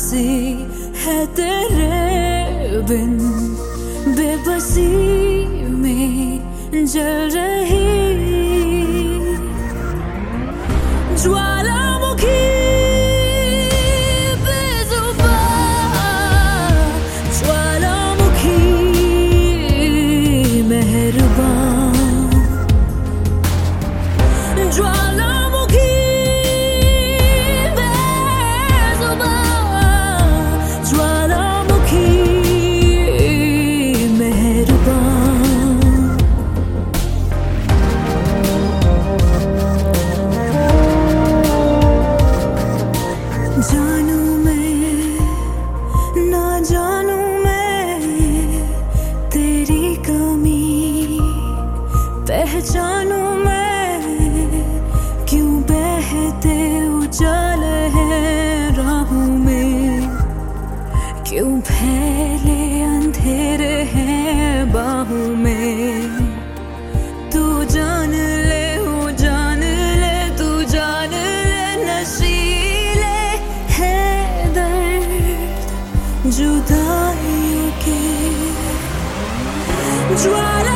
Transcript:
प्यासी है तेरे बिन, बेबसी में जल रही ज्वालामुखी बेजुबान, ज्वालामुखी मेहरबान, ज्वालामुखी जानू मैं ना जानू मैं तेरी कमी, पहचानू मैं क्यों बहते उजाले हैं राहों में, क्यों फैले अंधेरे हैं बाहों में। तू जान ले, ओ जान ले, तू जान ले, नशीले है दर्द जुदाई के ज्वाला